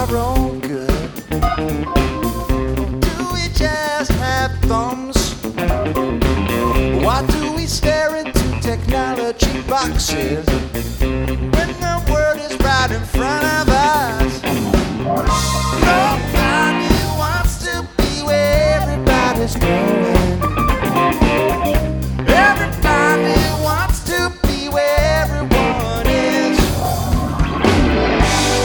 our own good? Do we just have thumbs? Why do we stare into technology boxes when the world is right in front of